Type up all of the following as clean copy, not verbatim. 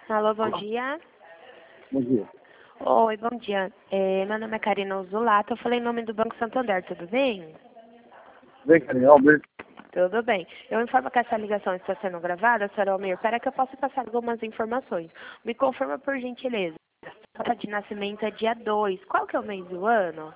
Alô, bom dia. Bom dia. Oi, bom dia. Meu nome é Karina Uzulato, eu falei em nome do Banco Santander, tudo bem? Vem, Karina, Alberto. Tudo bem. Eu informo que essa ligação está sendo gravada, Sr. Almir, para que eu possa passar algumas informações. Me confirma, por gentileza. A data de nascimento é dia 2. Qual que é o mês e o ano?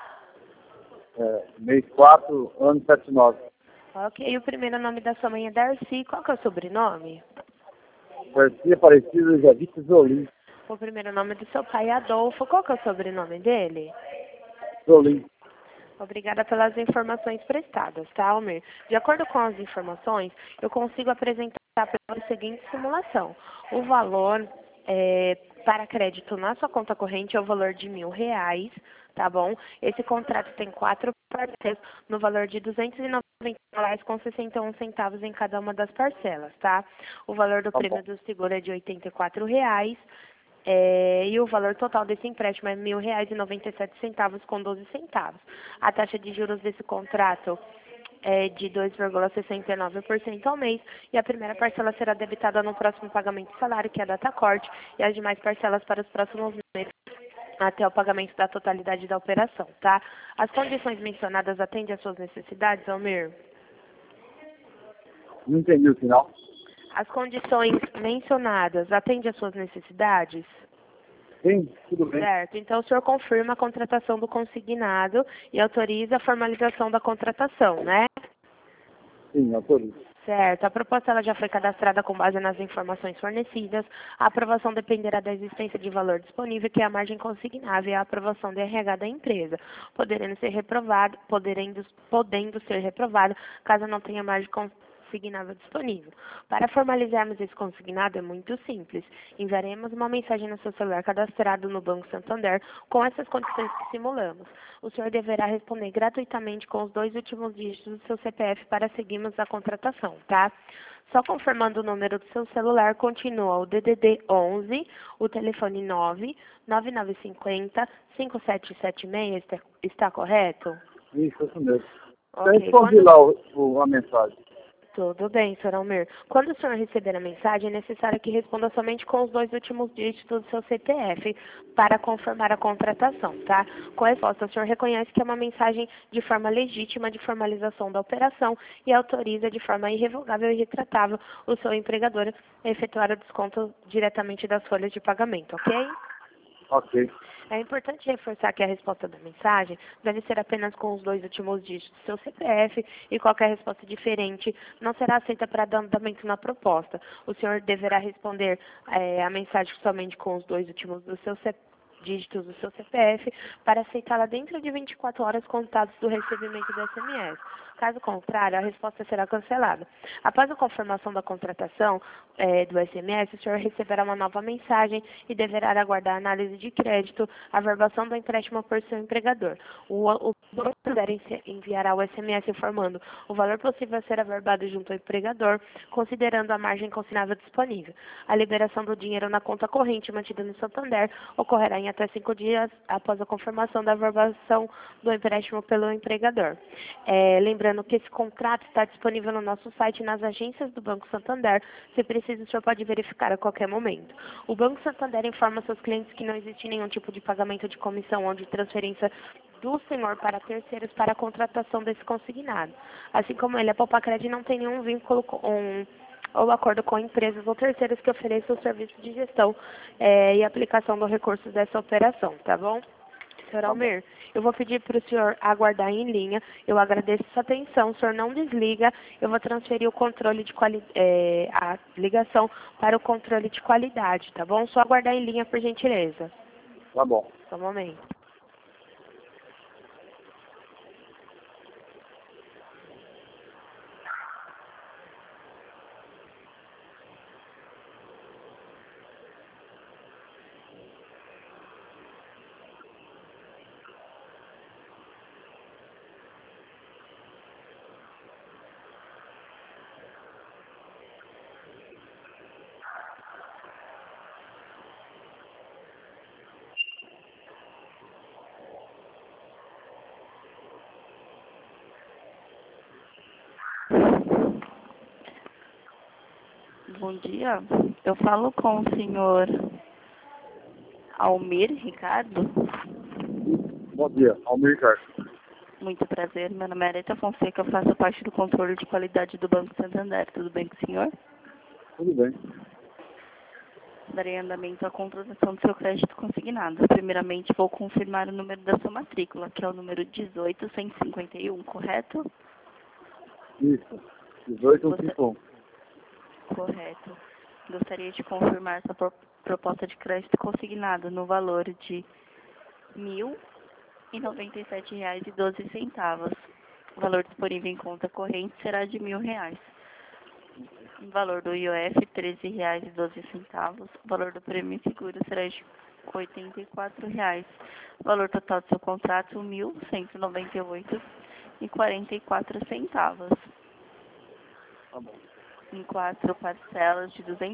Mês 4, ano 79. Ok, o primeiro nome da sua mãe é Darcy. Qual que é o sobrenome? Garcia Aparecida Javita Zolim. O primeiro nome do seu pai é Adolfo. Qual que é o sobrenome dele? Zolim. Obrigada pelas informações prestadas, tá, Almir? De acordo com as informações, eu consigo apresentar pela seguinte simulação. O valor para crédito na sua conta corrente é o valor de R$ 1.000, tá bom? Esse contrato tem 4 parcelas no valor de R$ 290 com 61 centavos em cada uma das parcelas, tá? O valor do Tá prêmio bom. do seguro é de R$ 84. E o valor total desse empréstimo é R$ 1.000,97 com 12 centavos. A taxa de juros desse contrato é de 2,69% ao mês e a primeira parcela será debitada no próximo pagamento de salário, que é a data corte, e as demais parcelas para os próximos meses até o pagamento da totalidade da operação, tá? As condições mencionadas atendem às suas necessidades, Almir? Não entendi o final. As condições mencionadas atendem às suas necessidades? Sim, tudo bem. Certo. Então, o senhor confirma a contratação do consignado e autoriza a formalização da contratação, né? Sim, autorizo. Certo. A proposta ela já foi cadastrada com base nas informações fornecidas. A aprovação dependerá da existência de valor disponível, que é a margem consignável, e a aprovação do RH da empresa, podendo ser reprovado caso não tenha margem consignável disponível. Para formalizarmos esse consignado é muito simples. Enviaremos uma mensagem no seu celular cadastrado no Banco Santander com essas condições que simulamos. O senhor deverá responder gratuitamente com os 2 últimos dígitos do seu CPF para seguirmos a contratação, tá? Só confirmando o número do seu celular, continua o DDD 11, o telefone 99950-5776, está correto? Isso mesmo. Já Ok. respondi lá a mensagem. Tudo bem, Sr. Almir. Quando o senhor receber a mensagem, é necessário que responda somente com os 2 últimos dígitos do seu CPF para confirmar a contratação, tá? Com a resposta, o senhor reconhece que é uma mensagem de forma legítima de formalização da operação e autoriza de forma irrevogável e retratável o seu empregador a efetuar o desconto diretamente das folhas de pagamento, ok? Ok. É importante reforçar que a resposta da mensagem deve ser apenas com os 2 últimos dígitos do seu CPF e qualquer resposta diferente não será aceita para dar andamento na proposta. O senhor deverá responder a mensagem somente com os 2 últimos dígitos do seu CPF para aceitá-la dentro de 24 horas contados do recebimento do SMS. Caso contrário, a resposta será cancelada. Após a confirmação da contratação do SMS, o senhor receberá uma nova mensagem e deverá aguardar a análise de crédito, a averbação do empréstimo por seu empregador. O banco enviará o SMS informando o valor possível a ser averbado junto ao empregador, considerando a margem consignável disponível. A liberação do dinheiro na conta corrente mantida no Santander ocorrerá em até 5 dias após a confirmação da averbação do empréstimo pelo empregador. Lembrando que esse contrato está disponível no nosso site e nas agências do Banco Santander. Se preciso, o senhor pode verificar a qualquer momento. O Banco Santander informa seus clientes que não existe nenhum tipo de pagamento de comissão ou de transferência do senhor para terceiros para a contratação desse consignado. Assim como ele, a Popacred não tem nenhum vínculo ou acordo com empresas ou terceiros que ofereçam o serviço de gestão e aplicação do recurso dessa operação, tá bom? Senhor Tá bom. Almir, eu vou pedir para o senhor aguardar em linha. Eu agradeço sua atenção. O senhor não desliga. Eu vou transferir o controle de a ligação para o controle de qualidade, tá bom? Só aguardar em linha, por gentileza. Tá bom. Só um momento. Bom dia. Eu falo com o senhor Almir Ricardo. Bom dia, Almir Ricardo. Muito prazer. Meu nome é Areta Fonseca. Eu faço parte do controle de qualidade do Banco Santander. Tudo bem com o senhor? Tudo bem. Darei andamento à contratação do seu crédito consignado. Primeiramente, vou confirmar o número da sua matrícula, que é o número 18151, correto? Isso. 18151. Correto. Gostaria de confirmar sua proposta de crédito consignado no valor de R$ 1.097,12. O valor disponível em conta corrente será de R$ 1.000. O valor do IOF, R$ 13,12. O valor do prêmio seguro será de R$ 84. O valor total do seu contrato, R$ 1.198,44. Tá bom. Em 4 parcelas de R$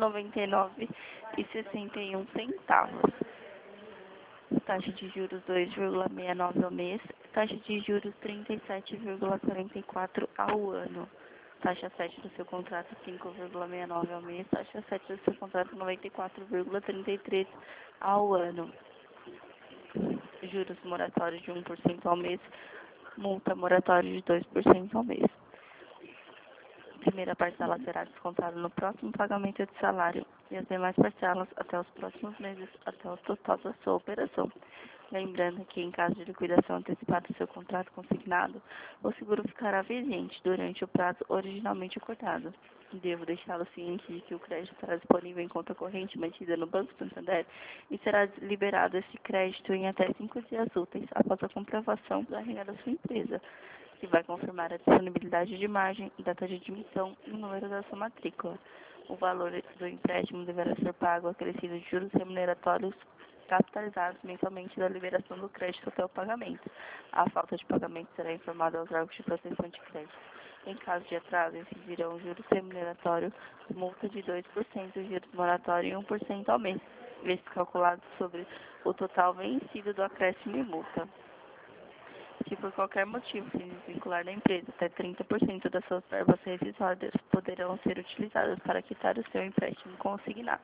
299,61. Taxa de juros 2,69 ao mês. Taxa de juros 37,44 ao ano. Taxa 7 do seu contrato 5,69 ao mês. Taxa 7 do seu contrato 94,33 ao ano. Juros moratórios de 1% ao mês. Multa moratória de 2% ao mês. Primeira parcela será descontada no próximo pagamento de salário e as demais parcelas até os próximos meses, até o total da sua operação. Lembrando que, em caso de liquidação antecipada do seu contrato consignado, o seguro ficará vigente durante o prazo originalmente acordado. Devo deixá-lo ciente de que o crédito estará disponível em conta corrente mantida no Banco Santander e será liberado esse crédito em até 5 dias úteis após a comprovação da renda da sua empresa, que vai confirmar a disponibilidade de margem, data de admissão e o número da sua matrícula. O valor do empréstimo deverá ser pago acrescido de juros remuneratórios capitalizados mensalmente da liberação do crédito até o pagamento. A falta de pagamento será informada aos órgãos de proteção de crédito. Em caso de atraso, incidirão juros remuneratórios, multa de 2%, juros moratório e 1% ao mês, vezes calculado sobre o total vencido do acréscimo e multa. Se por qualquer motivo se desvincular da empresa, até 30% das suas verbas rescisórias poderão ser utilizadas para quitar o seu empréstimo consignado.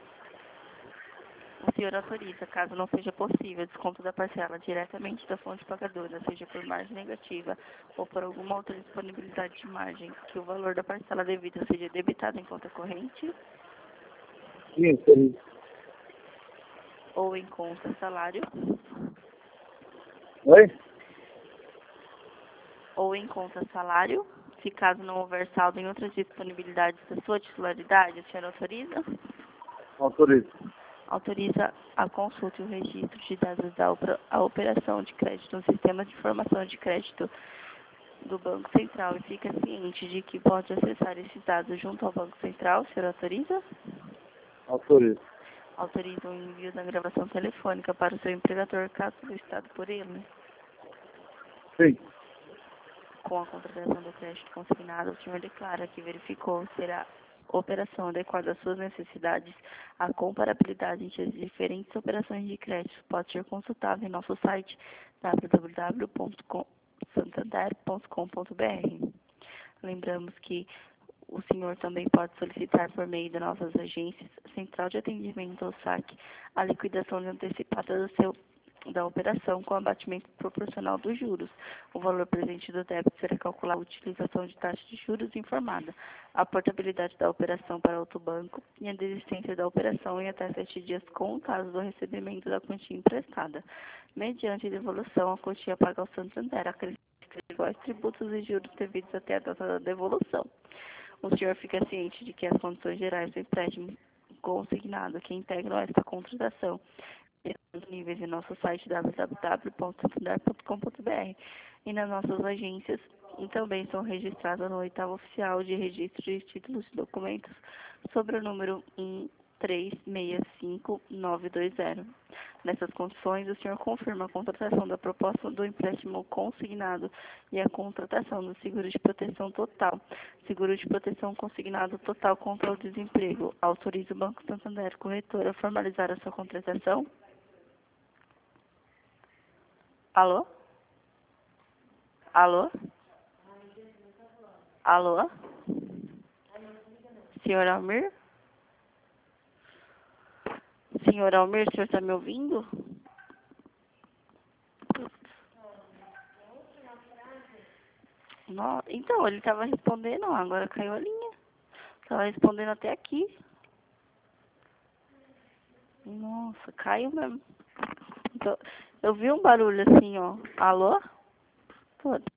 O senhor autoriza, caso não seja possível, desconto da parcela diretamente da fonte pagadora, seja por margem negativa ou por alguma outra disponibilidade de margem, que o valor da parcela devida seja debitado em conta corrente Sim. ou em conta salário, Oi? ou em conta salário, se caso não houver saldo em outras disponibilidades da sua titularidade, o senhor autoriza? Autorizo. Autoriza a consulta e o registro de dados da operação de crédito no sistema de informação de crédito do Banco Central e fica ciente de que pode acessar esses dados junto ao Banco Central. O senhor autoriza? Autorizo. Autoriza o envio da gravação telefônica para o seu empregador, caso solicitado por ele. Sim. Com a contratação do crédito consignado, o senhor declara que verificou se a operação adequada às suas necessidades. A comparabilidade entre as diferentes operações de crédito pode ser consultável em nosso site www.santander.com.br. Lembramos que o senhor também pode solicitar por meio de nossas agências, central de atendimento ou saque, a liquidação antecipada da operação com abatimento proporcional dos juros. O valor presente do débito será calculado a utilização de taxa de juros informada, a portabilidade da operação para outro banco e a desistência da operação em até 7 dias contados do recebimento da quantia emprestada. Mediante devolução, a quantia paga ao Santander acrescenta iguais tributos e juros devidos até a data da devolução. O senhor fica ciente de que as condições gerais do empréstimo consignado que integram esta contratação disponíveis em nosso site www.santander.com.br e nas nossas agências e também são registradas no 8º Oficial de Registro de Títulos e Documentos sobre o número 1365920. Nessas condições, o senhor confirma a contratação da proposta do empréstimo consignado e a contratação do seguro de proteção total. Seguro de proteção consignado total contra o desemprego. Autoriza o Banco Santander Corretora a formalizar a sua contratação? Alô? Alô? Alô? Senhor Almir? Senhor Almir, o senhor está me ouvindo? Não, então, ele estava respondendo, agora caiu a linha. Estava respondendo até aqui. Nossa, caiu mesmo. Então, eu vi um barulho assim, ó. Alô? Pô,